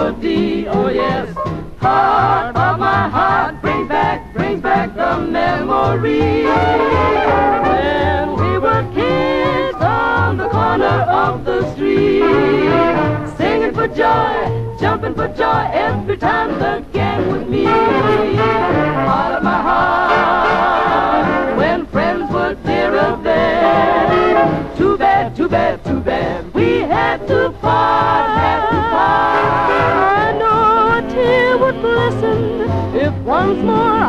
melody, oh yes. Heart of my heart, brings back the memory. When we were kids on the corner of the street, singing for joy, jumping for joy every time the gang would meet. Heart of my heart, when friends were dearer then. Too bad, too bad, too bad, we had to part, had to part. I know a tear would glisten if once more